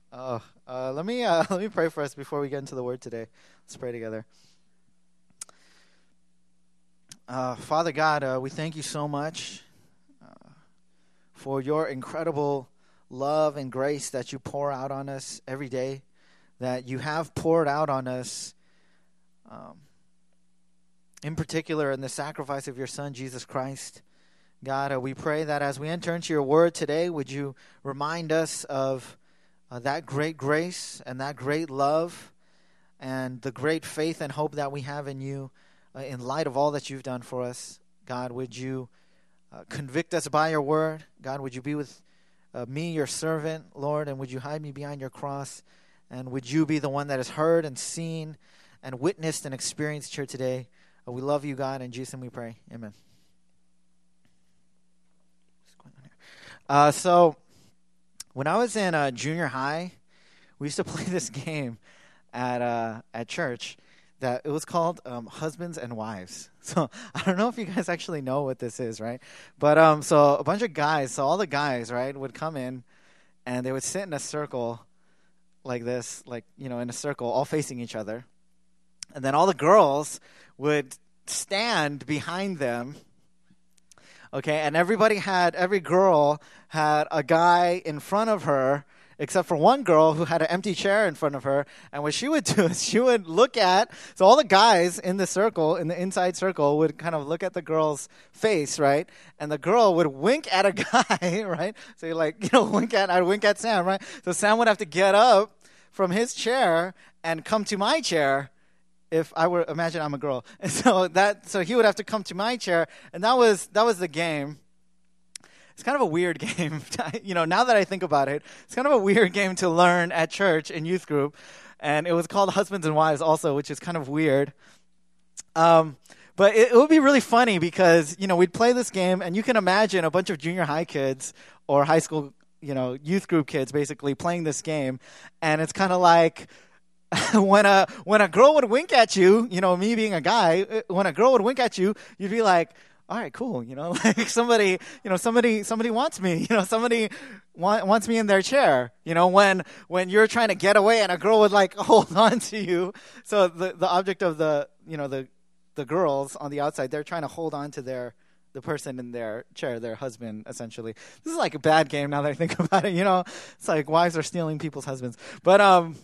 Let me pray for us before we get into the word today. Let's pray together. Father God, we thank you so much for your incredible love and grace that you pour out on us every day, that you have poured out on us, in particular in the sacrifice of your Son, Jesus Christ. God, we pray that as we enter into your word today, would you remind us of that great grace and that great love and the great faith and hope that we have in you in light of all that you've done for us. God, would you convict us by your word? God, would you be with me, your servant, Lord, and would you hide me behind your cross? And would you be the one that is heard and seen and witnessed and experienced here today? We love you, God. In Jesus' name we pray. Amen. So when I was in junior high, we used to play this game at church that it was called Husbands and Wives. So I don't know if you guys actually know what this is, right? But so a bunch of guys, so all the guys, right, would come in and they would sit in a circle like this, like, you know, in a circle, all facing each other. And then all the girls would stand behind them. Okay, and every girl had a guy in front of her, except for one girl who had an empty chair in front of her. And what she would do is she would look at, so all the guys in the circle, in the inside circle, would kind of look at the girl's face, right? And the girl would wink at a guy, right? So you're like, I'd wink at Sam, right? So Sam would have to get up from his chair and come to my chair. If I were, imagine I'm a girl, and so he would have to come to my chair, and that was the game. It's kind of a weird game, now that I think about it. It's kind of a weird game to learn at church in youth group, and it was called Husbands and Wives also, which is kind of weird. But it would be really funny because we'd play this game, and you can imagine a bunch of junior high kids or high school youth group kids basically playing this game, and it's kind of like. When a girl would wink at you, me being a guy, when a girl would wink at you, you'd be like, all right, cool, like somebody wants me, somebody wants me in their chair, when you're trying to get away and a girl would like hold on to you. So the object of the girls on the outside, they're trying to hold on to the person in their chair, their husband, essentially. This is like a bad game now that I think about it, it's like wives are stealing people's husbands, but,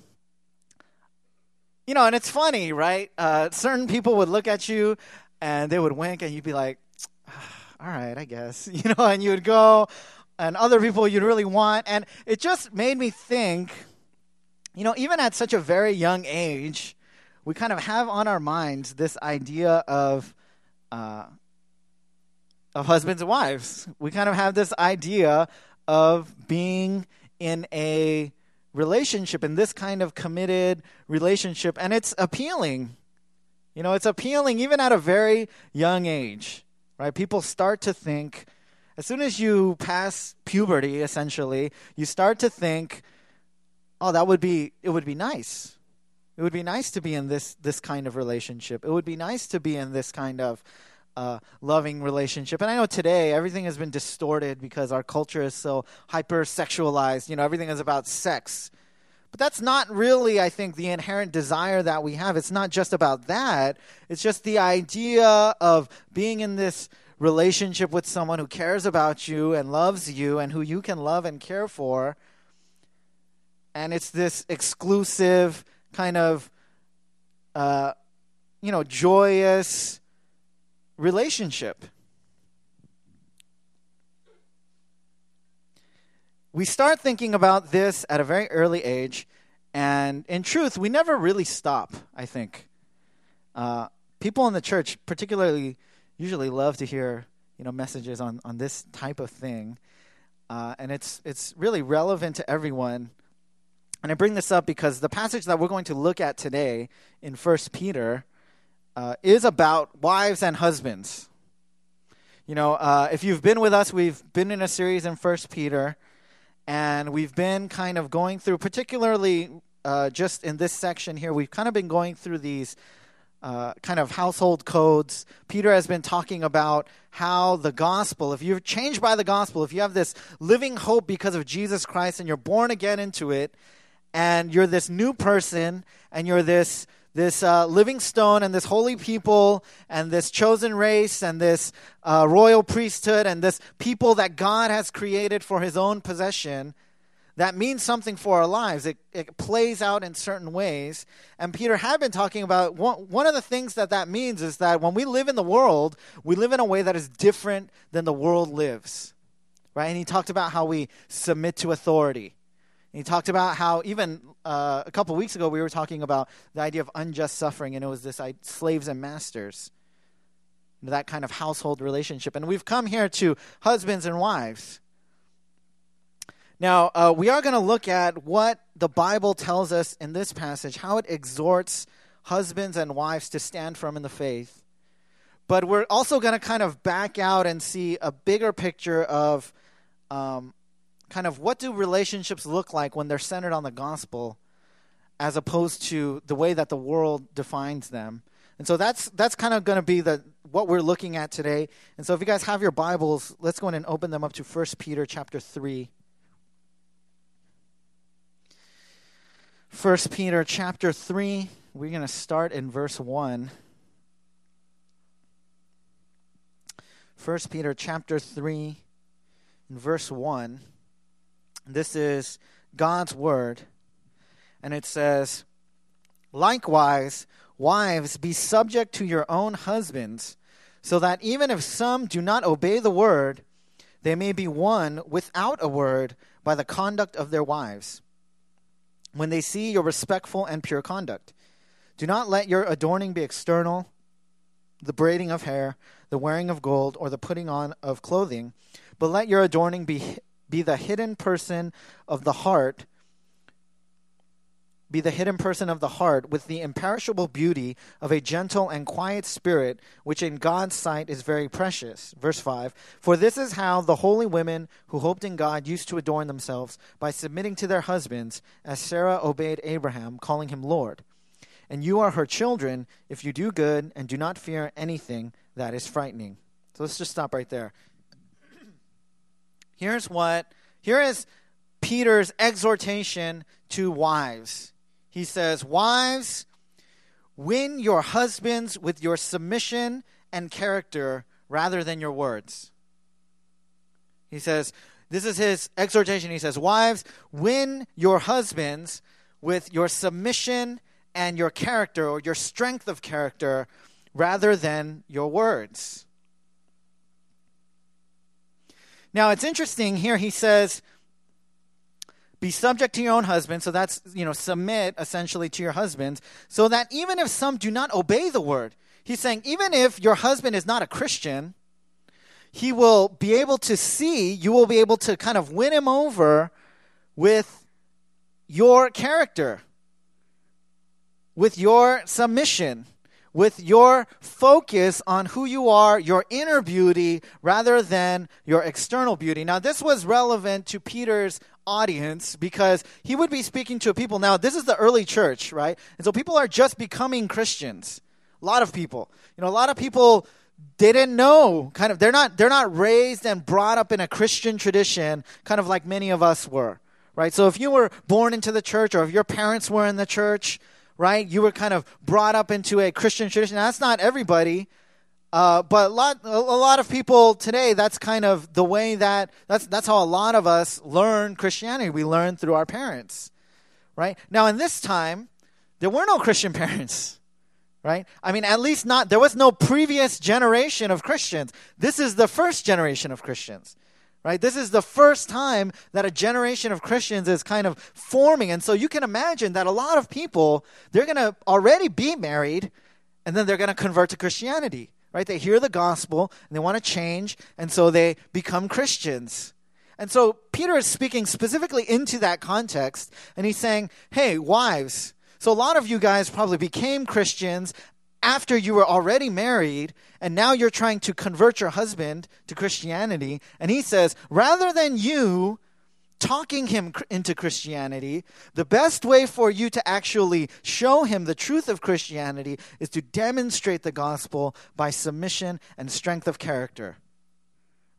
and it's funny, right? Certain people would look at you and they would wink and you'd be like, all right, I guess, and you would go, and other people you'd really want. And it just made me think, even at such a very young age, we kind of have on our minds this idea of husbands and wives. We kind of have this idea of being in a relationship, in this kind of committed relationship, and it's appealing. It's appealing even at a very young age, right? People start to think, as soon as you pass puberty, essentially, you start to think, oh, it would be nice. It would be nice to be in this kind of relationship. It would be nice to be in this kind of loving relationship. And I know today everything has been distorted because our culture is so hyper-sexualized. Everything is about sex. But that's not really, I think, the inherent desire that we have. It's not just about that. It's just the idea of being in this relationship with someone who cares about you and loves you and who you can love and care for. And it's this exclusive kind of, joyous relationship. We start thinking about this at a very early age, and in truth, we never really stop, I think. People in the church particularly usually love to hear, messages on this type of thing, and it's really relevant to everyone. And I bring this up because the passage that we're going to look at today in 1 Peter is about wives and husbands. If you've been with us, we've been in a series in 1 Peter, and we've been kind of going through, particularly just in this section here, we've kind of been going through these kind of household codes. Peter has been talking about how the gospel, if you're changed by the gospel, if you have this living hope because of Jesus Christ and you're born again into it, and you're this new person, and you're this living stone, and this holy people, and this chosen race, and this royal priesthood, and this people that God has created for his own possession, that means something for our lives. It plays out in certain ways. And Peter had been talking about one of the things that means is that when we live in the world, we live in a way that is different than the world lives. Right? And he talked about how we submit to authority. And he talked about how even a couple weeks ago we were talking about the idea of unjust suffering, and it was this slaves and masters, that kind of household relationship. And we've come here to husbands and wives. Now, we are going to look at what the Bible tells us in this passage, how it exhorts husbands and wives to stand firm in the faith. But we're also going to kind of back out and see a bigger picture of kind of what do relationships look like when they're centered on the gospel as opposed to the way that the world defines them. And so that's kind of going to be what we're looking at today. And so if you guys have your Bibles, let's go in and open them up to 1 Peter chapter 3. 1 Peter chapter 3, we're going to start in verse 1. 1 Peter chapter 3, in verse 1. This is God's word. And it says, "Likewise, wives, be subject to your own husbands, so that even if some do not obey the word, they may be won without a word by the conduct of their wives, when they see your respectful and pure conduct. Do not let your adorning be external, the braiding of hair, the wearing of gold, or the putting on of clothing, but let your adorning be the hidden person of the heart, with the imperishable beauty of a gentle and quiet spirit, which in God's sight is very precious." Verse 5, "For this is how the holy women who hoped in God used to adorn themselves, by submitting to their husbands, as Sarah obeyed Abraham, calling him Lord. And you are her children if you do good and do not fear anything that is frightening." So let's just stop right there. Here is Peter's exhortation to wives. He says, "Wives, win your husbands with your submission and character rather than your words." He says, this is his exhortation. He says, "Wives, win your husbands with your submission and your character, or your strength of character, rather than your words." Now, it's interesting here. He says, be subject to your own husband. So that's, submit essentially to your husbands, so that even if some do not obey the word, he's saying, even if your husband is not a Christian, he will be able to see, you will be able to kind of win him over with your character, with your submission, with your focus on who you are, your inner beauty, rather than your external beauty. Now, this was relevant to Peter's audience because he would be speaking to people. Now, this is the early church, right? And so people are just becoming Christians. A lot of people. A lot of people, they didn't know, they're not raised and brought up in a Christian tradition, kind of like many of us were, right? So if you were born into the church, or if your parents were in the church, right, you were kind of brought up into a Christian tradition. Now, that's not everybody, but a lot of people today, that's kind of the way that's how a lot of us learn Christianity. We learn through our parents, right? Now, in this time, there were no Christian parents, right? I mean, at least there was no previous generation of Christians. This is the first generation of Christians. Right? This is the first time that a generation of Christians is kind of forming. And so you can imagine that a lot of people, they're going to already be married, and then they're going to convert to Christianity. Right? They hear the gospel, and they want to change, and so they become Christians. And so Peter is speaking specifically into that context, and he's saying, hey, wives. So a lot of you guys probably became Christians after you were already married, and now you're trying to convert your husband to Christianity. And he says, rather than you talking him into Christianity, the best way for you to actually show him the truth of Christianity is to demonstrate the gospel by submission and strength of character.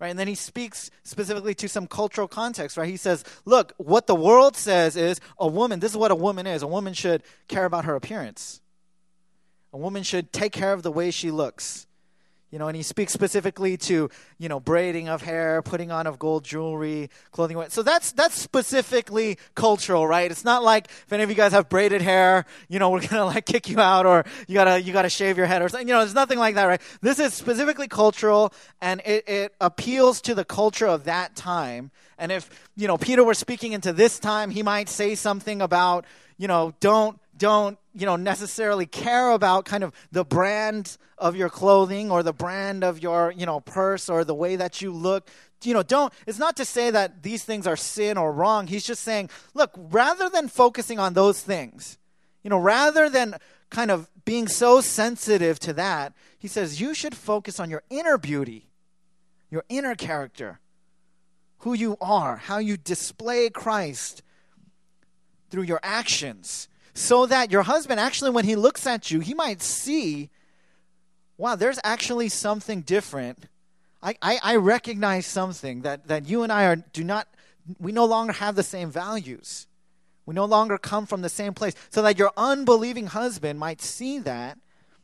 right? And then he speaks specifically to some cultural context, right? He says, look, what the world says is this is what a woman is. A woman should care about her appearance. A woman should take care of the way she looks. And he speaks specifically to, braiding of hair, putting on of gold jewelry, clothing. So that's specifically cultural, right? It's not like if any of you guys have braided hair, we're going to like kick you out, or you gotta shave your head or something. There's nothing like that, right? This is specifically cultural, and it appeals to the culture of that time. And if, Peter were speaking into this time, he might say something about, don't necessarily care about kind of the brand of your clothing or the brand of your, purse or the way that you look. It's not to say that these things are sin or wrong. He's just saying, look, rather than focusing on those things, rather than kind of being so sensitive to that, he says you should focus on your inner beauty, your inner character, who you are, how you display Christ through your actions. So that your husband, actually, when he looks at you, he might see, wow, there's actually something different. I recognize something that you and I we no longer have the same values. We no longer come from the same place. So that your unbelieving husband might see that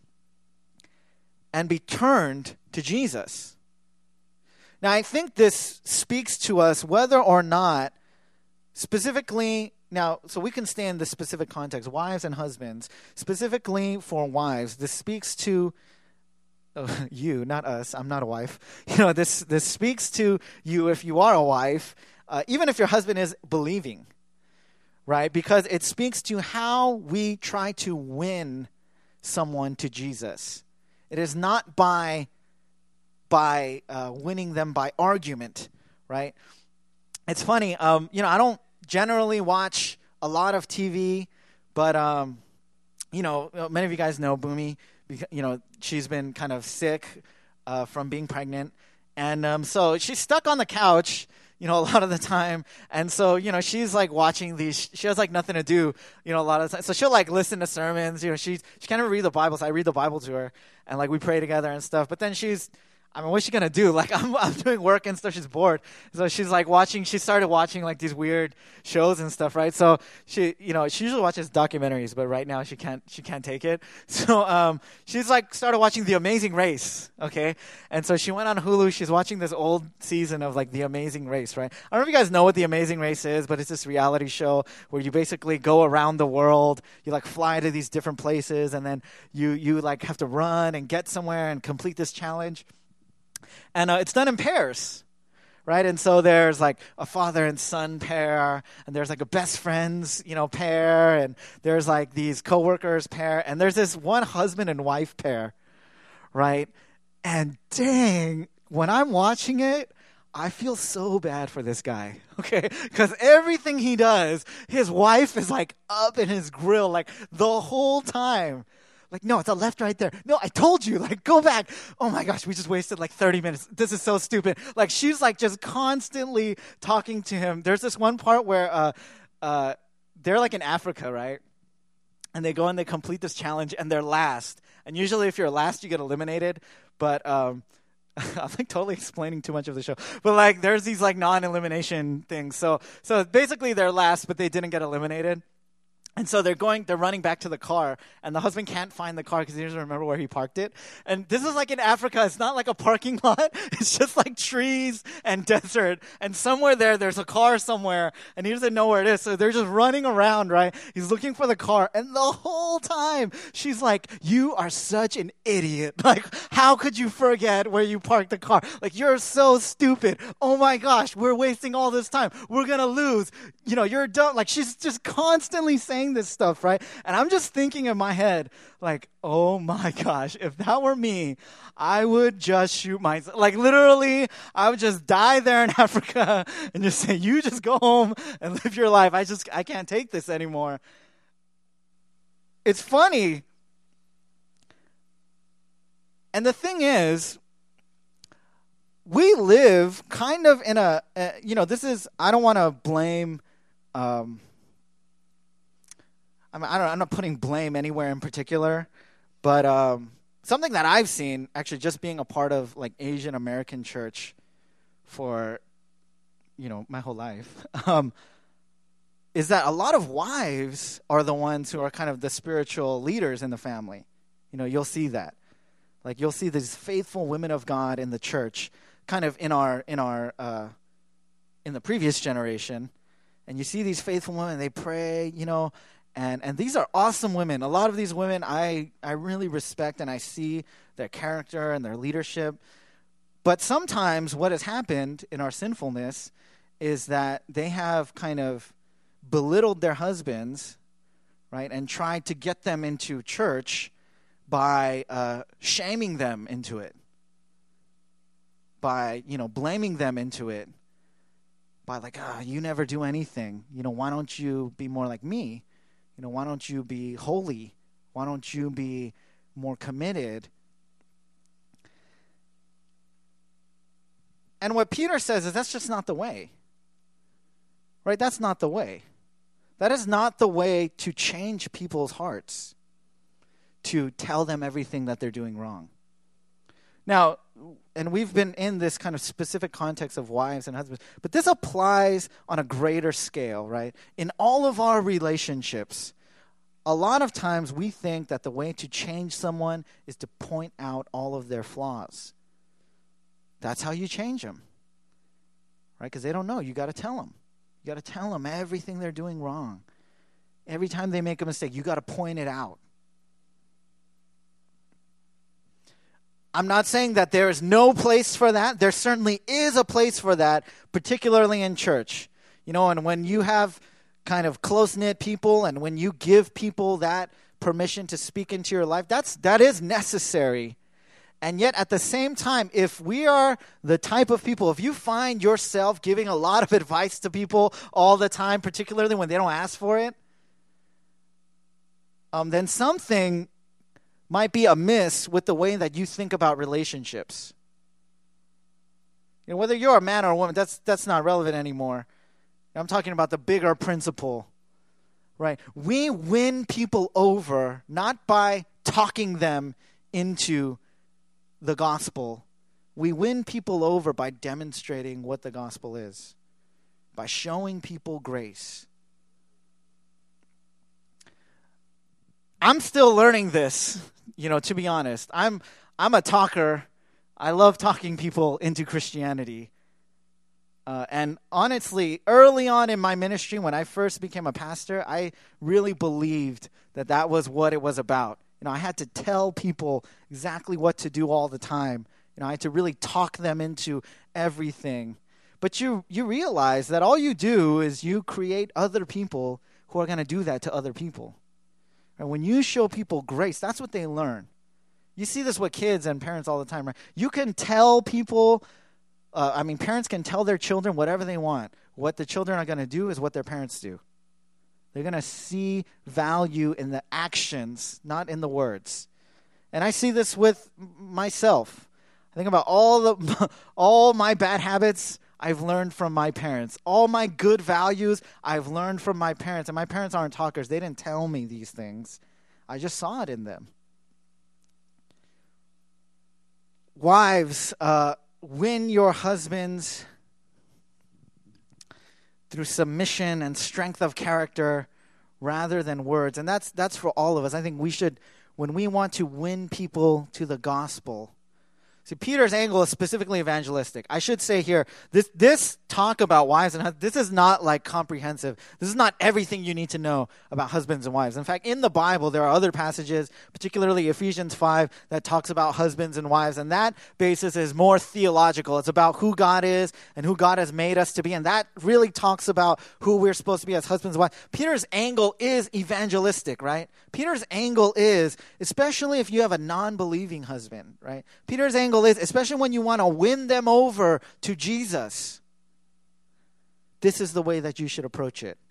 and be turned to Jesus. Now, I think this speaks to us whether or not, specifically, now, so we can stay in the specific context, wives and husbands. Specifically for wives, this speaks to you, not us. I'm not a wife. This speaks to you if you are a wife, even if your husband is believing, right? Because it speaks to how we try to win someone to Jesus. It is not by winning them by argument, right? It's funny, I don't generally watch a lot of TV, but many of you guys know Boomy. She's been kind of sick from being pregnant, and so she's stuck on the couch, a lot of the time, and so she's like watching these. She has like nothing to do, a lot of the time. So she'll like listen to sermons. She can't even read the Bible, so I read the Bible to her, and like we pray together and stuff. But then what's she going to do? Like, I'm doing work and stuff. She's bored. So she's like she started watching like these weird shows and stuff, right? So she usually watches documentaries, but right now she can't take it. So, she's like started watching The Amazing Race. Okay. And so she went on Hulu. She's watching this old season of like The Amazing Race, right? I don't know if you guys know what The Amazing Race is, but it's this reality show where you basically go around the world. You like fly to these different places, and then you like have to run and get somewhere and complete this challenge. And it's done in pairs, right? And so there's like a father and son pair, and there's like a best friends, pair, and there's like these coworkers pair, and there's this one husband and wife pair, right? And dang, when I'm watching it, I feel so bad for this guy, okay? Because everything he does, his wife is like up in his grill like the whole time. Like, no, it's a left right there. No, I told you, like, go back. Oh my gosh, we just wasted like 30 minutes. This is so stupid. Like, she's like just constantly talking to him. There's this one part where they're like in Africa, right? And they go and they complete this challenge, and they're last. And usually if you're last, you get eliminated. But I'm like totally explaining too much of the show. But like there's these like non-elimination things. So basically they're last, but they didn't get eliminated. And so they're running back to the car, and the husband can't find the car because he doesn't remember where he parked it. And this is like in Africa. It's not like a parking lot. It's just like trees and desert. And somewhere there's a car somewhere, and he doesn't know where it is. So they're just running around, right? He's looking for the car. And the whole time, she's like, you are such an idiot. Like, how could you forget where you parked the car? Like, you're so stupid. Oh my gosh, we're wasting all this time. We're going to lose. You're dumb. Like, she's just constantly saying this stuff, right? And I'm just thinking in my head, like, oh my gosh, if that were me, I would just shoot myself. Like, literally, I would just die there in Africa and just say, you just go home and live your life. I can't take this anymore. It's funny. And the thing is, we live kind of in I don't want to blame, I'm not putting blame anywhere in particular, but something that I've seen, actually just being a part of like Asian American church, for, my whole life, is that a lot of wives are the ones who are kind of the spiritual leaders in the family. You'll see that. Like, you'll see these faithful women of God in the church, kind of in the previous generation. And you see these faithful women, they pray, and these are awesome women. A lot of these women I really respect, and I see their character and their leadership. But sometimes what has happened in our sinfulness is that they have kind of belittled their husbands, right, and tried to get them into church by shaming them into it, by, blaming them into it, by like, you never do anything. Why don't you be more like me? Why don't you be holy? Why don't you be more committed? And what Peter says is that's just not the way. Right? That's not the way. That is not the way to change people's hearts, to tell them everything that they're doing wrong. Now, and we've been in this kind of specific context of wives and husbands, but this applies on a greater scale, right? In all of our relationships, a lot of times we think that the way to change someone is to point out all of their flaws. That's how you change them, right? Because they don't know. You got to tell them. You got to tell them everything they're doing wrong. Every time they make a mistake, you got to point it out. I'm not saying that there is no place for that. There certainly is a place for that, particularly in church. And when you have kind of close-knit people and when you give people that permission to speak into your life, that is necessary. And yet at the same time, if we are the type of people, if you find yourself giving a lot of advice to people all the time, particularly when they don't ask for it, then something might be amiss with the way that you think about relationships. Whether you're a man or a woman, that's not relevant anymore. I'm talking about the bigger principle, right? We win people over not by talking them into the gospel. We win people over by demonstrating what the gospel is, by showing people grace. I'm still learning this, to be honest. I'm a talker. I love talking people into Christianity. And honestly, early on in my ministry, when I first became a pastor, I really believed that was what it was about. I had to tell people exactly what to do all the time. I had to really talk them into everything. But you realize that all you do is you create other people who are going to do that to other people. And when you show people grace, that's what they learn. You see this with kids and parents all the time, right? You can tell people, parents can tell their children whatever they want. What the children are going to do is what their parents do. They're going to see value in the actions, not in the words. And I see this with myself. I think about all my bad habits I've learned from my parents. All my good values I've learned from my parents. And my parents aren't talkers. They didn't tell me these things. I just saw it in them. Wives, win your husbands through submission and strength of character rather than words. And that's for all of us. I think we should, when we want to win people to the gospel. See, Peter's angle is specifically evangelistic. I should say here, this talk about wives and husbands, this is not like comprehensive. This is not everything you need to know about husbands and wives. In fact, in the Bible, there are other passages, particularly Ephesians 5, that talks about husbands and wives. And that basis is more theological. It's about who God is and who God has made us to be. And that really talks about who we're supposed to be as husbands and wives. Peter's angle is evangelistic, right? Peter's angle is, especially if you have a non-believing husband, right? Peter's angle is, especially when you want to win them over to Jesus, this is the way that you should approach it.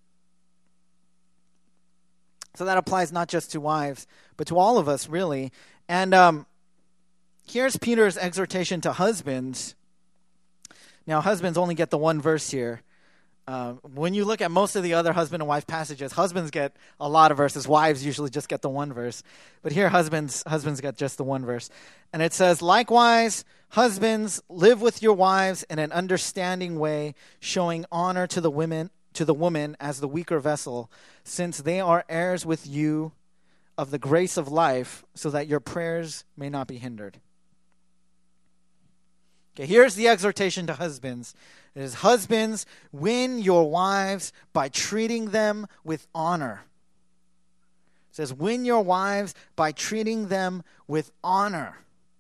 So that applies not just to wives, but to all of us, really. And here's Peter's exhortation to husbands. Now, husbands only get the one verse here. When you look at most of the other husband and wife passages, husbands get a lot of verses. Wives usually just get the one verse. But here, husbands get just the one verse. And it says, likewise, husbands, live with your wives in an understanding way, showing honor to the woman as the weaker vessel, since they are heirs with you of the grace of life, so that your prayers may not be hindered. Okay, here's the exhortation to husbands. It is, husbands, win your wives by treating them with honor. It says, win your wives by treating them with honor.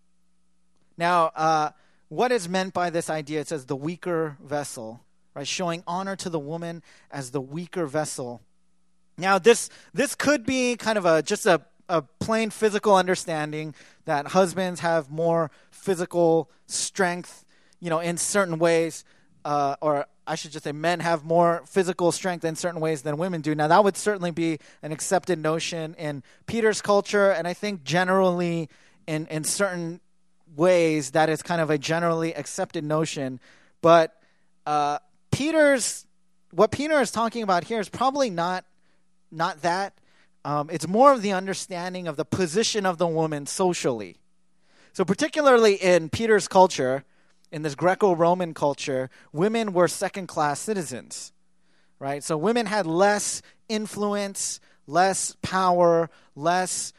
Now, what is meant by this idea? It says the weaker vessel, right? Showing honor to the woman as the weaker vessel. Now, this could be kind of just a plain physical understanding that husbands have more physical strength, in certain ways, or I should just say men have more physical strength in certain ways than women do. Now, that would certainly be an accepted notion in Peter's culture, and I think generally in certain ways that is kind of a generally accepted notion. But what Peter is talking about here is probably not that. It's more of the understanding of the position of the woman socially. So particularly in Peter's culture, in this Greco-Roman culture, women were second-class citizens, right? So women had less influence, less power, less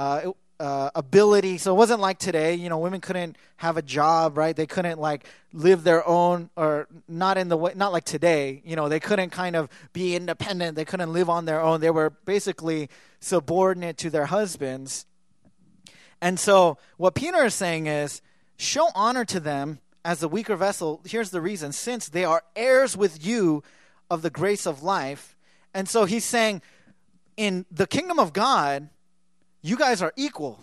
ability. So it wasn't like today, women couldn't have a job, right? They couldn't live their own, or not like today, they couldn't kind of be independent. They couldn't live on their own. They were basically subordinate to their husbands. And so what Peter is saying is, show honor to them as the weaker vessel. Here's the reason: since they are heirs with you of the grace of life. And so he's saying, in the kingdom of God, you guys are equal.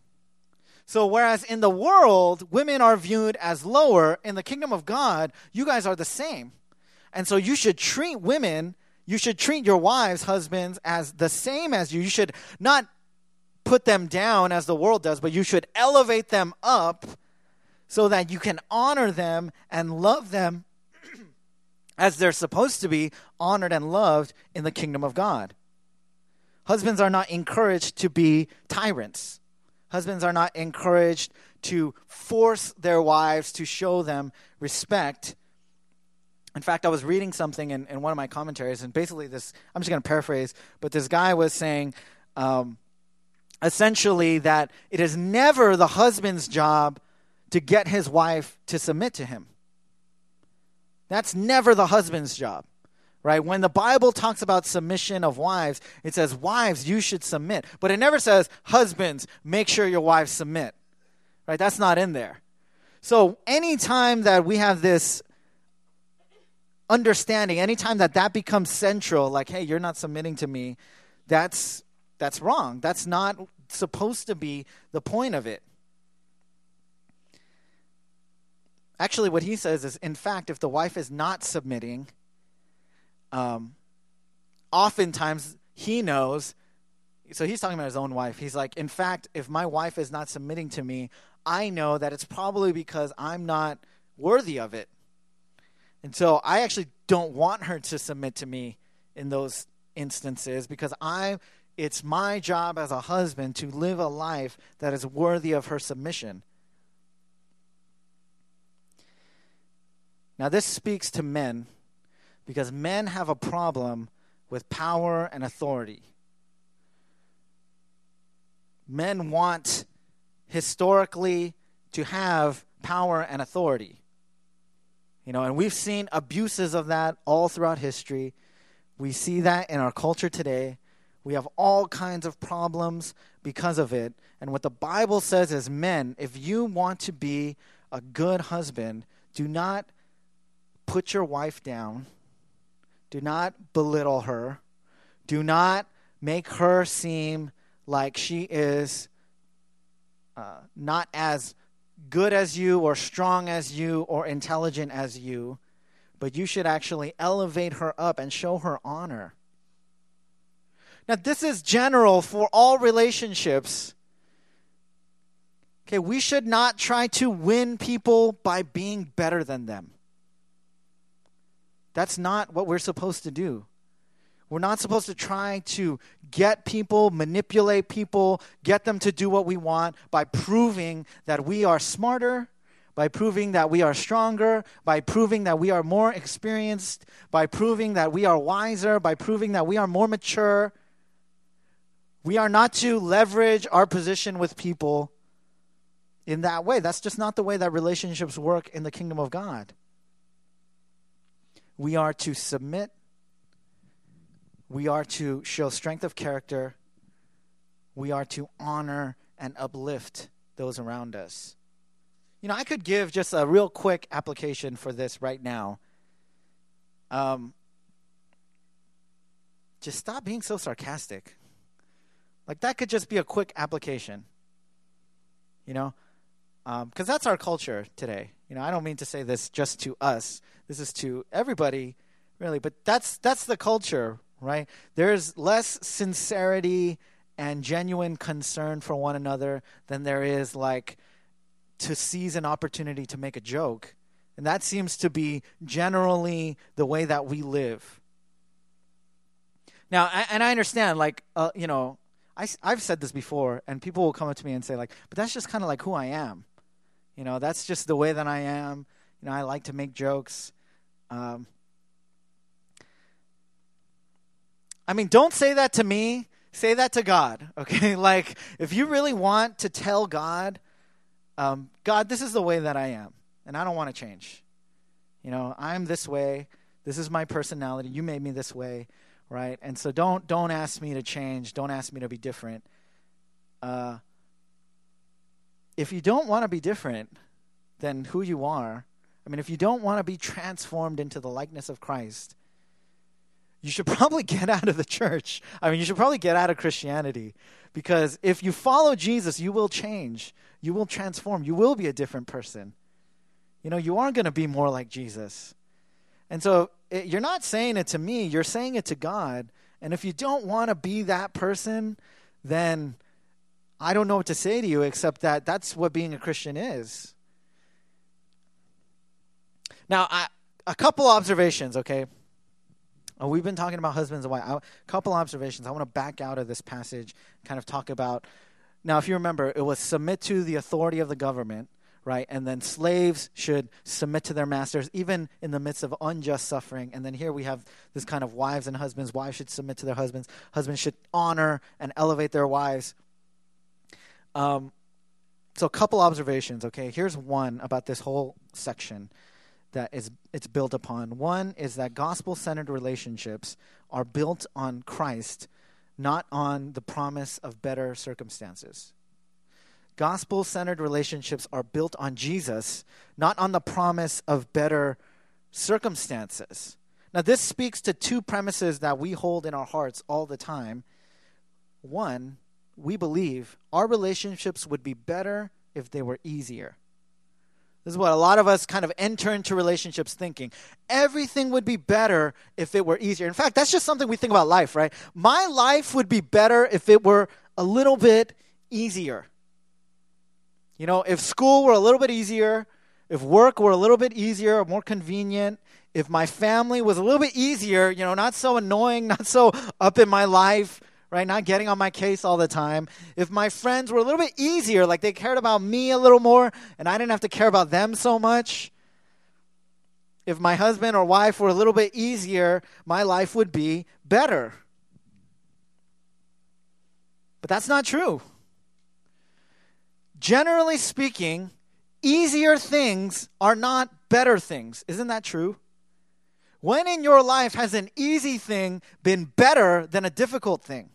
So whereas in the world, women are viewed as lower, in the kingdom of God, you guys are the same. And so you should treat your wives, husbands, as the same as you. You should not put them down as the world does, but you should elevate them up so that you can honor them and love them as they're supposed to be honored and loved in the kingdom of God. Husbands are not encouraged to be tyrants. Husbands are not encouraged to force their wives to show them respect. In fact, I was reading something in one of my commentaries, and basically this, I'm just going to paraphrase, but this guy was saying essentially that it is never the husband's job to get his wife to submit to him. That's never the husband's job. Right? When the Bible talks about submission of wives, it says, wives, you should submit. But it never says, husbands, make sure your wives submit. Right? That's not in there. So anytime that we have this understanding, anytime that becomes central, like, hey, you're not submitting to me, that's wrong. That's not supposed to be the point of it. Actually, what he says is, in fact, if the wife is not submitting, oftentimes he knows, so he's talking about his own wife. He's like, in fact, if my wife is not submitting to me, I know that it's probably because I'm not worthy of it. And so I actually don't want her to submit to me in those instances, because it's my job as a husband to live a life that is worthy of her submission. Now this speaks to men, because men have a problem with power and authority. Men want historically to have power and authority. And we've seen abuses of that all throughout history. We see that in our culture today. We have all kinds of problems because of it. And what the Bible says is, men, if you want to be a good husband, do not put your wife down. Do not belittle her. Do not make her seem like she is not as good as you or strong as you or intelligent as you, but you should actually elevate her up and show her honor. Now, this is general for all relationships. Okay, we should not try to win people by being better than them. That's not what we're supposed to do. We're not supposed to try to get people, manipulate people, get them to do what we want by proving that we are smarter, by proving that we are stronger, by proving that we are more experienced, by proving that we are wiser, by proving that we are more mature. We are not to leverage our position with people in that way. That's just not the way that relationships work in the kingdom of God. We are to submit. We are to show strength of character. We are to honor and uplift those around us. You know, I could give just a real quick application for this right now. Just stop being so sarcastic. Like, that could just be a quick application. You know, because that's our culture today. You know, I don't mean to say this just to us. This is to everybody, really. But that's the culture, right? There's less sincerity and genuine concern for one another than there is, like, to seize an opportunity to make a joke. And that seems to be generally the way that we live. Now, I understand, like, you know, I've said this before, and people will come up to me and say, like, but that's just kind of like who I am. You know, that's just the way that I am. You know, I like to make jokes. I mean, don't say that to me. Say that to God, okay? Like, if you really want to tell God, God, this is the way that I am, and I don't want to change. You know, I'm this way. This is my personality. You made me this way, right? And so don't ask me to change. Don't ask me to be different. If you don't want to be different than who you are, I mean, if you don't want to be transformed into the likeness of Christ, you should probably get out of the church. I mean, you should probably get out of Christianity, because if you follow Jesus, you will change. You will transform. You will be a different person. You know, you are going to be more like Jesus. And so you're not saying it to me. You're saying it to God. And if you don't want to be that person, then I don't know what to say to you except that that's what being a Christian is. Now, a couple observations, okay? We've been talking about husbands and wives. A couple observations. I want to back out of this passage, kind of talk about. Now, if you remember, it was submit to the authority of the government, right? And then slaves should submit to their masters, even in the midst of unjust suffering. And then here we have this kind of wives and husbands. Wives should submit to their husbands. Husbands should honor and elevate their wives. So a couple observations, okay? Here's one about this whole section that it's built upon. One is that gospel-centered relationships are built on Christ, not on the promise of better circumstances. Gospel-centered relationships are built on Jesus, not on the promise of better circumstances. Now, this speaks to two premises that we hold in our hearts all the time. One, we believe our relationships would be better if they were easier. This is what a lot of us kind of enter into relationships thinking. Everything would be better if it were easier. In fact, that's just something we think about life, right? My life would be better if it were a little bit easier. You know, if school were a little bit easier, if work were a little bit easier or more convenient, if my family was a little bit easier, you know, not so annoying, not so up in my life, right? Not getting on my case all the time. If my friends were a little bit easier, like they cared about me a little more and I didn't have to care about them so much. If my husband or wife were a little bit easier, my life would be better. But that's not true. Generally speaking, easier things are not better things. Isn't that true? When in your life has an easy thing been better than a difficult thing?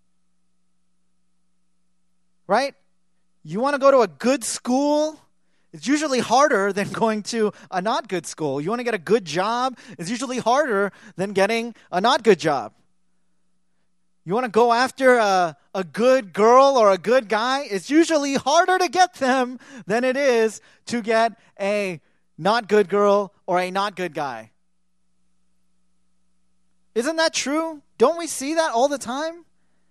Right? You want to go to a good school? It's usually harder than going to a not good school. You want to get a good job? It's usually harder than getting a not good job. You want to go after a good girl or a good guy? It's usually harder to get them than it is to get a not good girl or a not good guy. Isn't that true? Don't we see that all the time?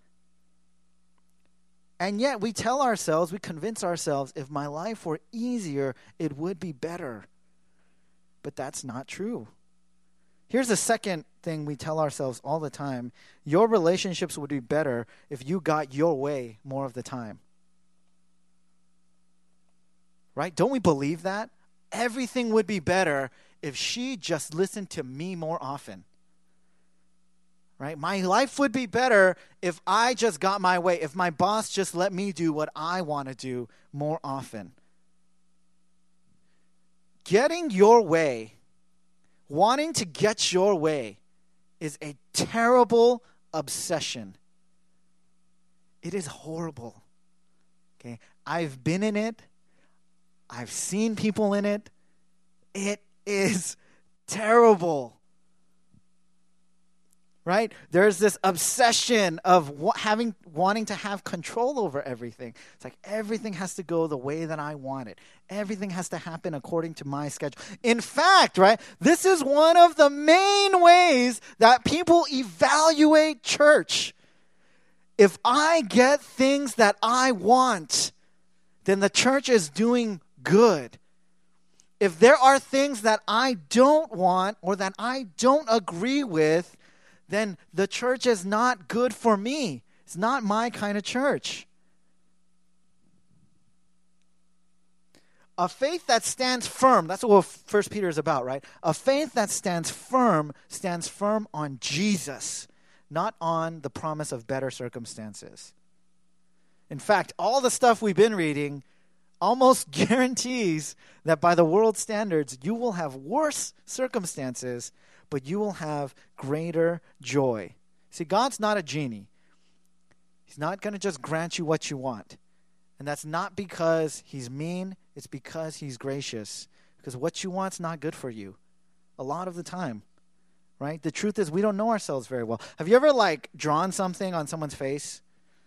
And yet we tell ourselves, we convince ourselves, if my life were easier, it would be better. But that's not true. Here's the second thing we tell ourselves all the time. Your relationships would be better if you got your way more of the time. Right? Don't we believe that? Everything would be better if she just listened to me more often. Right? My life would be better if I just got my way, if my boss just let me do what I want to do more often. Getting your way, wanting to get your way, is a terrible obsession. It is horrible. Okay? I've been in it. I've seen people in it. It is terrible. Right? There's this obsession of wanting to have control over everything. It's like everything has to go the way that I want it. Everything has to happen according to my schedule. In fact, right, this is one of the main ways that people evaluate church. If I get things that I want, then the church is doing good. If there are things that I don't want or that I don't agree with, then the church is not good for me. It's not my kind of church. A faith that stands firm, that's what 1 Peter is about, right? A faith that stands firm on Jesus, not on the promise of better circumstances. In fact, all the stuff we've been reading almost guarantees that by the world standards, you will have worse circumstances, but you will have greater joy. See, God's not a genie. He's not going to just grant you what you want. And that's not because he's mean. It's because he's gracious. Because what you want's not good for you a lot of the time, right? The truth is we don't know ourselves very well. Have you ever, drawn something on someone's face?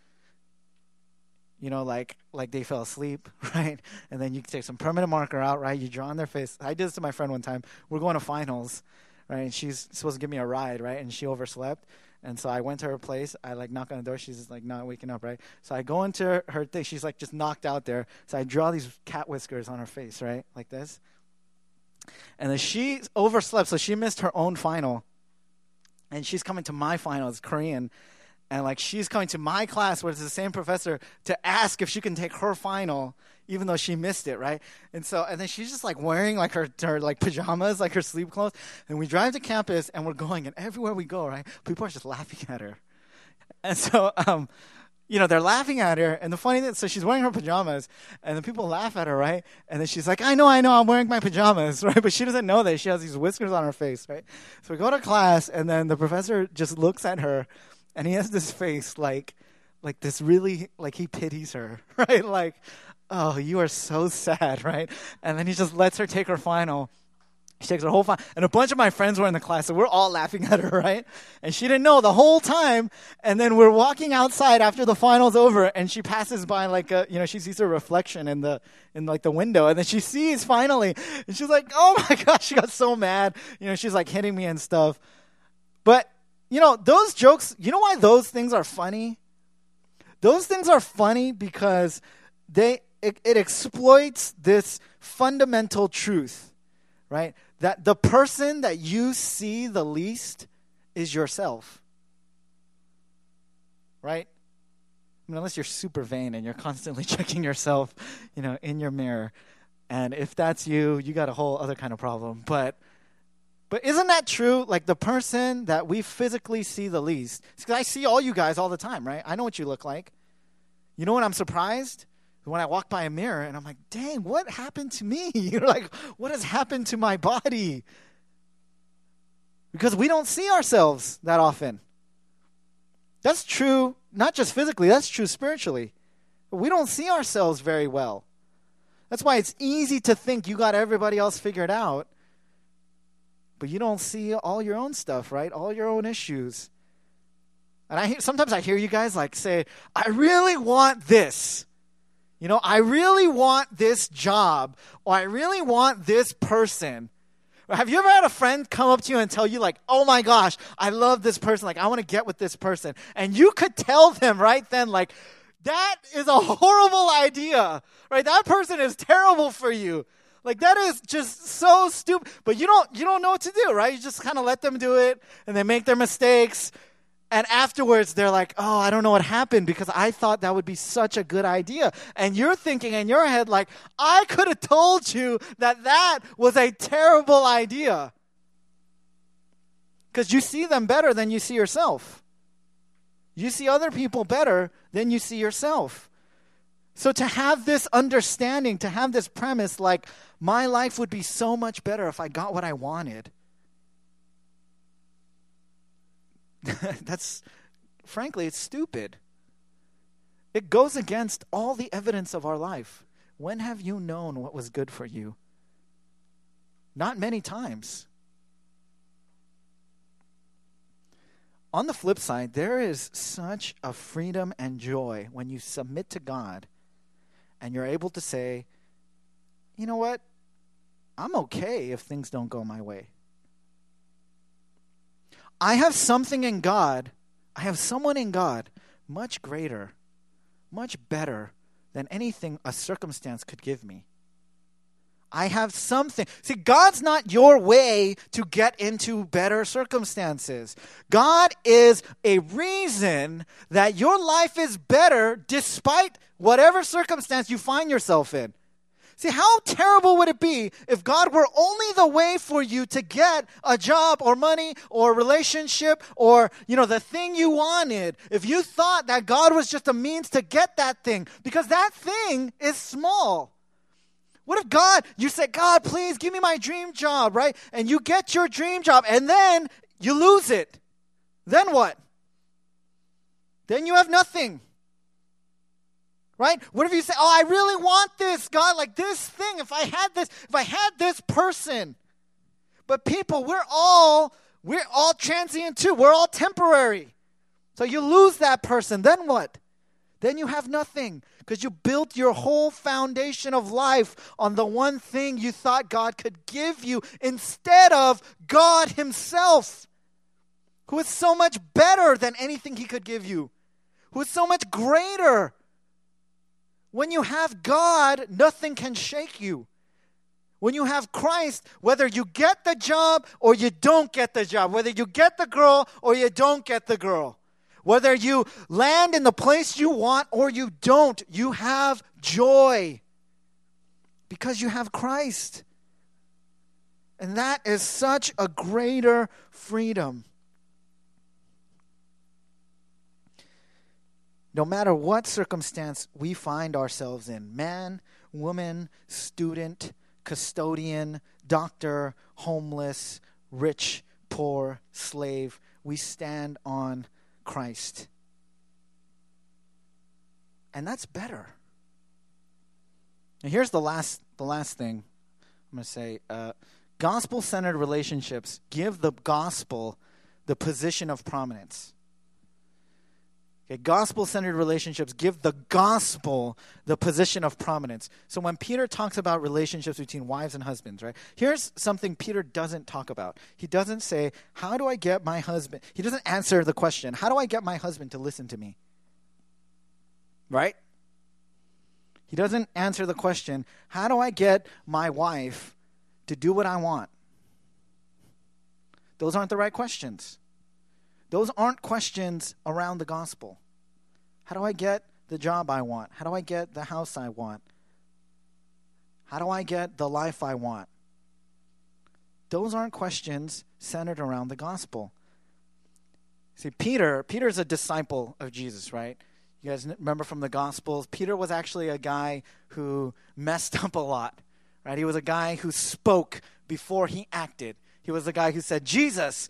You know, like they fell asleep, right? And then you take some permanent marker out, right? You draw on their face. I did this to my friend one time. We're going to finals. Right, and she's supposed to give me a ride, right? And she overslept. And so I went to her place. I knock on the door. She's just not waking up, right? So I go into her thing. She's just knocked out there. So I draw these cat whiskers on her face, right? Like this. And then she overslept, so she missed her own final. And she's coming to my final. It's Korean. And she's coming to my class where it's the same professor to ask if she can take her final, even though she missed it, right? And then she's just wearing her pajamas, her sleep clothes. And we drive to campus and we're going, and everywhere we go, right, people are just laughing at her. And so, they're laughing at her. And the funny thing, so she's wearing her pajamas, and then people laugh at her, right? And then she's like, I know, I'm wearing my pajamas, right? But she doesn't know that she has these whiskers on her face, right? So we go to class, and then the professor just looks at her. And he has this face like this really, he pities her, right? Oh, you are so sad, right? And then he just lets her take her final. She takes her whole final. And a bunch of my friends were in the class, so we're all laughing at her, right? And she didn't know the whole time. And then we're walking outside after the final's over, and she passes by she sees her reflection in the window. And then she sees finally, and she's like, oh my gosh, she got so mad. She's hitting me and stuff. But those jokes, you know why those things are funny? Those things are funny because it exploits this fundamental truth, right? That the person that you see the least is yourself, right? Unless you're super vain and you're constantly checking yourself, in your mirror. And if that's you, you got a whole other kind of problem. But isn't that true? The person that we physically see the least. Because I see all you guys all the time, right? I know what you look like. You know when I'm surprised? When I walk by a mirror and I'm like, dang, what happened to me? What has happened to my body? Because we don't see ourselves that often. That's true, not just physically, that's true spiritually. But we don't see ourselves very well. That's why it's easy to think you got everybody else figured out. But you don't see all your own stuff, right? All your own issues. And sometimes I hear you guys say, I really want this. I really want this job. Or I really want this person. Have you ever had a friend come up to you and tell you oh my gosh, I love this person. I want to get with this person. And you could tell them right then that is a horrible idea, right? That person is terrible for you. Like, that is just so stupid. But you don't know what to do, right? You just kind of let them do it, and they make their mistakes. And afterwards, they're like, oh, I don't know what happened because I thought that would be such a good idea. And you're thinking in your head, like, I could have told you that was a terrible idea. Because you see them better than you see yourself. You see other people better than you see yourself. So to have this understanding, to have this premise, like, my life would be so much better if I got what I wanted. Frankly, it's stupid. It goes against all the evidence of our life. When have you known what was good for you? Not many times. On the flip side, there is such a freedom and joy when you submit to God and you're able to say, you know what? I'm okay if things don't go my way. I have something in God. I have someone in God much greater, much better than anything a circumstance could give me. I have something. See, God's not your way to get into better circumstances. God is a reason that your life is better despite whatever circumstance you find yourself in. See, how terrible would it be if God were only the way for you to get a job or money or a relationship or, the thing you wanted? If you thought that God was just a means to get that thing, because that thing is small. What if you say, God, please give me my dream job, right? And you get your dream job and then you lose it. Then what? Then you have nothing. Right? What if you say, oh, I really want this, God, like this thing, if I had this person. But people, we're all transient too. We're all temporary. So you lose that person, then what? Then you have nothing because you built your whole foundation of life on the one thing you thought God could give you instead of God himself, who is so much better than anything he could give you, who is so much greater. When you have God, nothing can shake you. When you have Christ, whether you get the job or you don't get the job, whether you get the girl or you don't get the girl, whether you land in the place you want or you don't, you have joy because you have Christ. And that is such a greater freedom. No matter what circumstance we find ourselves in, man, woman, student, custodian, doctor, homeless, rich, poor, slave, we stand on Christ. And that's better. And here's the last thing I'm going to say. Gospel-centered relationships give the gospel the position of prominence. Okay, gospel-centered relationships give the gospel the position of prominence. So when Peter talks about relationships between wives and husbands, right? Here's something Peter doesn't talk about. He doesn't say, how do I get my husband? He doesn't answer the question, how do I get my husband to listen to me? Right? He doesn't answer the question, how do I get my wife to do what I want? Those aren't the right questions. Those aren't questions around the gospel. How do I get the job I want? How do I get the house I want? How do I get the life I want? Those aren't questions centered around the gospel. See, Peter's a disciple of Jesus, right? You guys remember from the Gospels, Peter was actually a guy who messed up a lot, right? He was a guy who spoke before he acted. He was the guy who said, Jesus,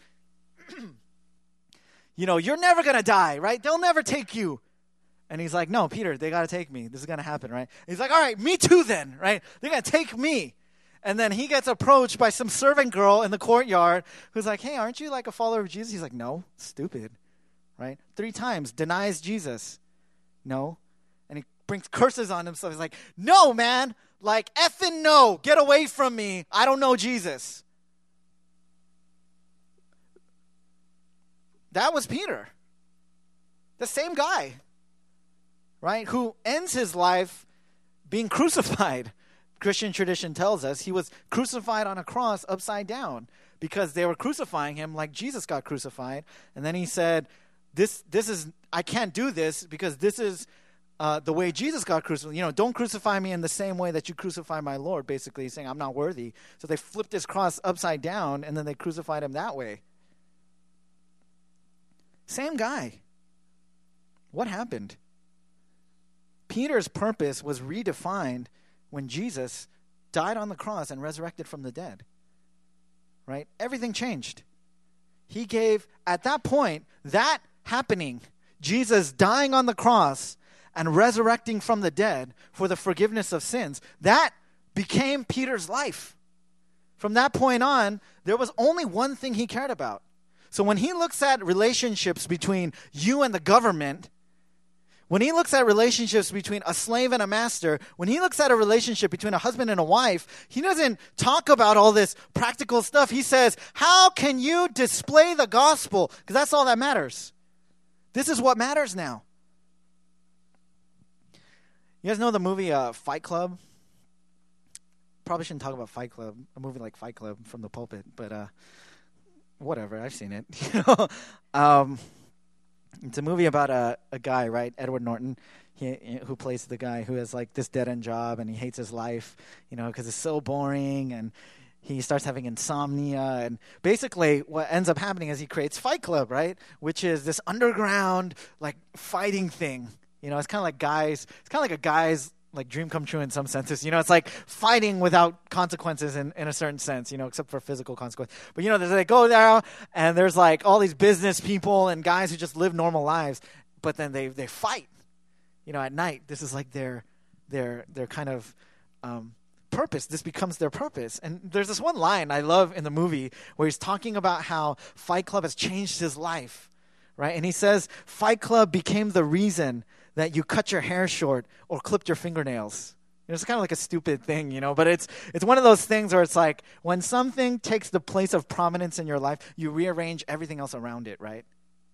you're never going to die, right? They'll never take you. And he's like, no, Peter, they got to take me. This is going to happen, right? And he's like, all right, me too then, right? They're going to take me. And then he gets approached by some servant girl in the courtyard who's like, hey, aren't you like a follower of Jesus? He's like, no, stupid, right? 3 times denies Jesus. No. And he brings curses on himself. He's like, no, man, like effing no, get away from me. I don't know Jesus. That was Peter. The same guy, right, who ends his life being crucified, Christian tradition tells us he was crucified on a cross upside down because they were crucifying him like Jesus got crucified. And then he said, I can't do this because this is the way Jesus got crucified. Don't crucify me in the same way that you crucify my Lord, basically. He's saying, I'm not worthy. So they flipped his cross upside down, and then they crucified him that way. Same guy. What happened? Peter's purpose was redefined when Jesus died on the cross and resurrected from the dead. Right? Everything changed. He gave, at that point, that happening, Jesus dying on the cross and resurrecting from the dead for the forgiveness of sins, that became Peter's life. From that point on, there was only one thing he cared about. So when he looks at relationships between you and the government, when he looks at relationships between a slave and a master, when he looks at a relationship between a husband and a wife, he doesn't talk about all this practical stuff. He says, how can you display the gospel? Because that's all that matters. This is what matters now. You guys know the movie Fight Club? Probably shouldn't talk about Fight Club, a movie like Fight Club from the pulpit, but whatever, I've seen it. It's a movie about a guy, right? Edward Norton, who plays the guy who has like this dead-end job and he hates his life, because it's so boring, and he starts having insomnia. And basically what ends up happening is he creates Fight Club, right? Which is this underground like fighting thing. It's kind of like a guy's like dream come true in some senses. It's like fighting without consequences in a certain sense, except for physical consequence. But, they go there and there's like all these business people and guys who just live normal lives, but then they fight, at night. This is like their kind of purpose. This becomes their purpose. And there's this one line I love in the movie where he's talking about how Fight Club has changed his life, right? And he says, Fight Club became the reason that you cut your hair short or clipped your fingernails. It's kind of like a stupid thing, but it's one of those things where it's like when something takes the place of prominence in your life, you rearrange everything else around it, right?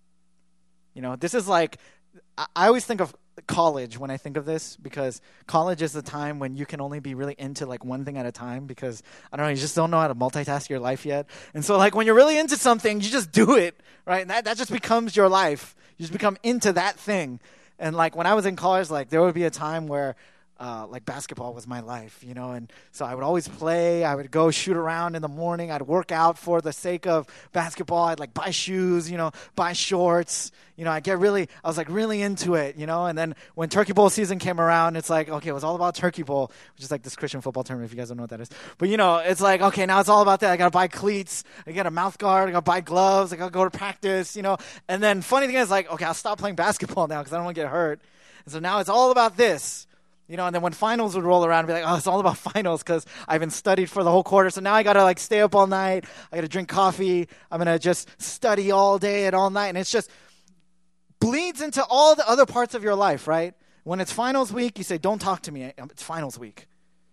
This is like, I always think of college when I think of this, because college is the time when you can only be really into like one thing at a time, because I don't know, you just don't know how to multitask your life yet. And so like when you're really into something, you just do it, right? And that just becomes your life. You just become into that thing. And like when I was in college, like there would be a time where like basketball was my life, and so I would always play. I would go shoot around in the morning. I'd work out for the sake of basketball. I'd like buy shoes, buy shorts. I was like really into it, and then when Turkey Bowl season came around, it's like, okay, it was all about Turkey Bowl, which is like this Christian football term, if you guys don't know what that is. But it's like, okay, now it's all about that. I got to buy cleats. I got a mouth guard. I got to buy gloves. I got to go to practice, and then funny thing is like, okay, I'll stop playing basketball now because I don't want to get hurt. And so now it's all about this. And then when finals would roll around, I'd be like, oh, it's all about finals because I haven't studied for the whole quarter. So now I got to like stay up all night. I got to drink coffee. I'm going to just study all day and all night. And it's just bleeds into all the other parts of your life, right? When it's finals week, you say, don't talk to me. It's finals week.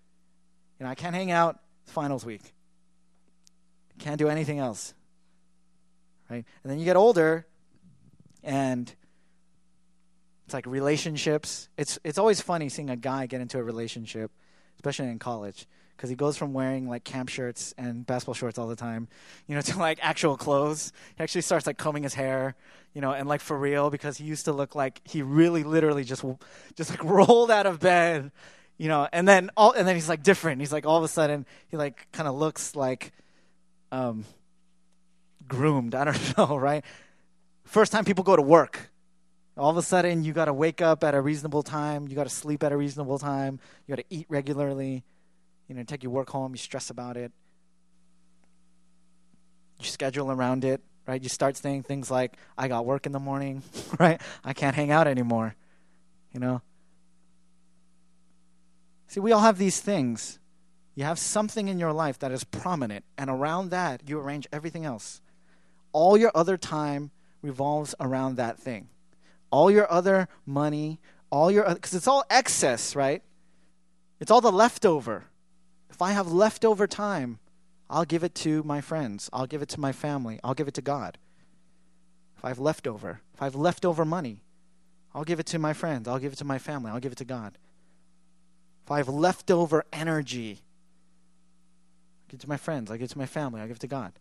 I can't hang out. It's finals week. Can't do anything else, right? And then you get older and it's like relationships. It's always funny seeing a guy get into a relationship, especially in college, because he goes from wearing like camp shirts and basketball shorts all the time, to like actual clothes. He actually starts like combing his hair, and like for real, because he used to look like he really literally just like rolled out of bed, and then he's like different. He's like all of a sudden he like kind of looks like groomed. I don't know, right? First time people go to work. All of a sudden, you got to wake up at a reasonable time. You got to sleep at a reasonable time. You got to eat regularly. Take your work home. You stress about it. You schedule around it, right? You start saying things like, I got work in the morning, right? I can't hang out anymore, See, we all have these things. You have something in your life that is prominent, and around that, you arrange everything else. All your other time revolves around that thing. All your other money, because it's all excess, right? It's all the leftover. If I have leftover time, I'll give it to my friends. I'll give it to my family. I'll give it to God. If I have leftover money, I'll give it to my friends. I'll give it to my family. I'll give it to God. if I have leftover energy, I give to my friends, I give to my family, I give to God.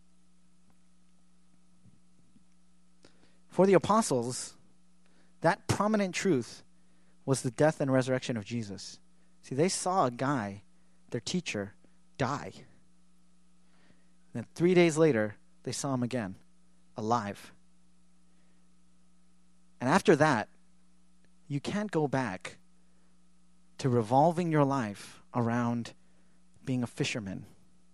For the apostles, that prominent truth was the death and resurrection of Jesus. See, they saw a guy, their teacher, die. And then 3 days later, they saw him again, alive. And after that, you can't go back to revolving your life around being a fisherman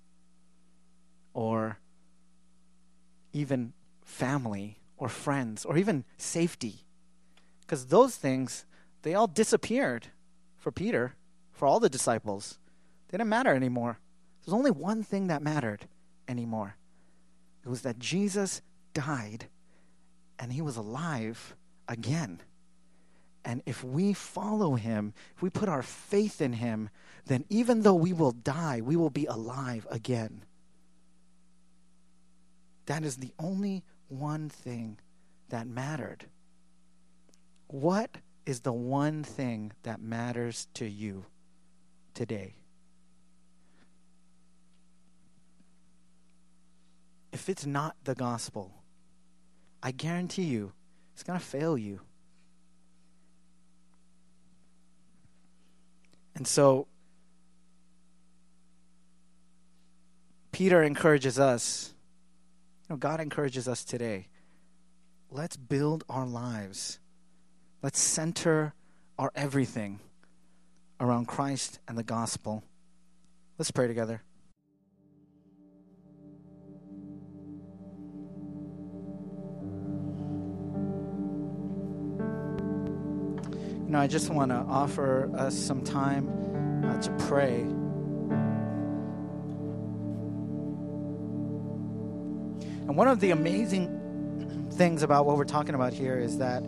or even family or friends or even safety. Because those things, they all disappeared for Peter, for all the disciples. They didn't matter anymore. There's only one thing that mattered anymore. It was that Jesus died and he was alive again. And if we follow him, if we put our faith in him, then even though we will die, we will be alive again. That is the only one thing that mattered. What is the one thing that matters to you today? If it's not the gospel, I guarantee you, it's going to fail you. And so, Peter encourages us, God encourages us today. Let's build our lives. Let's center our everything around Christ and the gospel. Let's pray together. I just want to offer us some time to pray. And one of the amazing things about what we're talking about here is that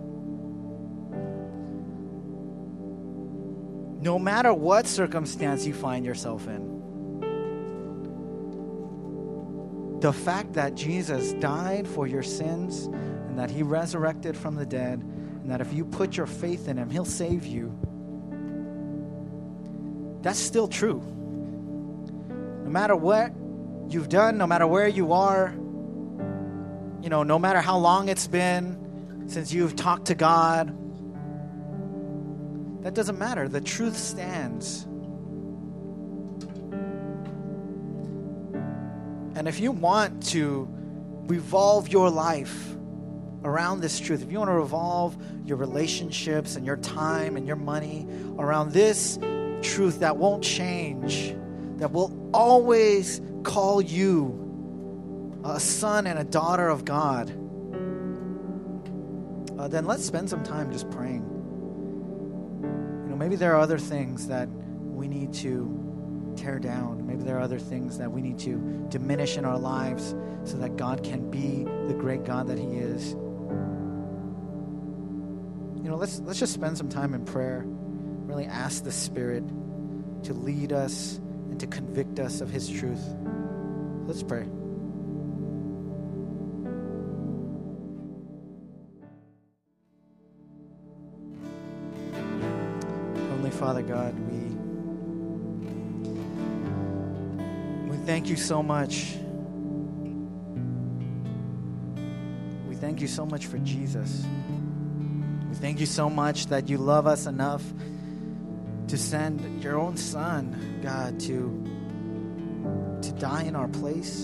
no matter what circumstance you find yourself in, the fact that Jesus died for your sins and that he resurrected from the dead, and that if you put your faith in him, he'll save you. That's still true. No matter what you've done, no matter where you are, no matter how long it's been since you've talked to God, that doesn't matter. The truth stands. And if you want to revolve your life around this truth, if you want to revolve your relationships and your time and your money around this truth that won't change, that will always call you a son and a daughter of God, then let's spend some time just praying. Maybe there are other things that we need to tear down. Maybe there are other things that we need to diminish in our lives so that God can be the great God that he is. Let's just spend some time in prayer. Really ask the Spirit to lead us and to convict us of his truth. Let's pray. Heavenly Father God, we thank you so much. We thank you so much for Jesus. We thank you so much that you love us enough to send your own Son, God, to die in our place,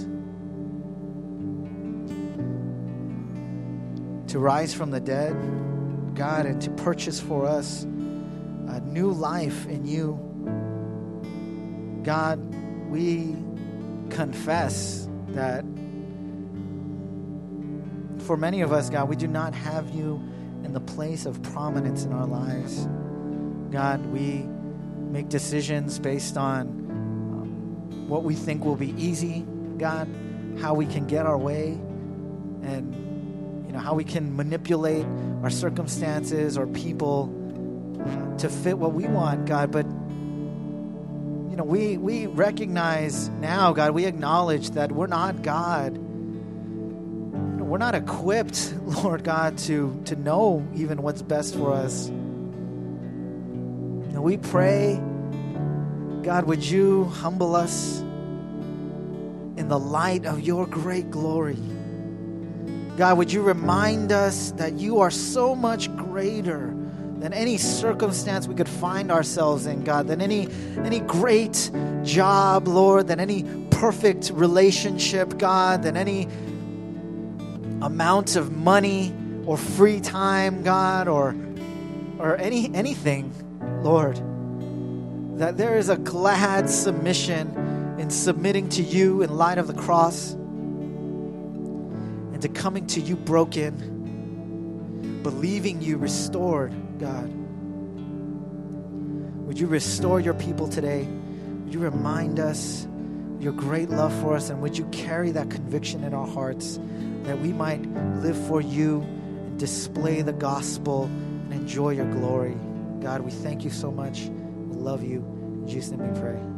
to rise from the dead, God, and to purchase for us a new life in you. God, we confess that for many of us, God, we do not have you in the place of prominence in our lives. God, we make decisions based on what we think will be easy, God, how we can get our way, and how we can manipulate our circumstances or people to fit what we want, God. But we recognize now, God, we acknowledge that we're not God. We're not equipped, Lord God, to know even what's best for us. And we pray, God, would you humble us in the light of your great glory? God, would you remind us that you are so much greater than any circumstance we could find ourselves in, God, than any great job, Lord, than any perfect relationship, God, than any amount of money or free time, God, or anything, Lord, that there is a glad submission in submitting to you in light of the cross and to coming to you broken, believing you restored, God. Would you restore your people today? Would you remind us your great love for us, and would you carry that conviction in our hearts that we might live for you and display the gospel and enjoy your glory. God, we thank you so much. We love you. In Jesus' name we pray.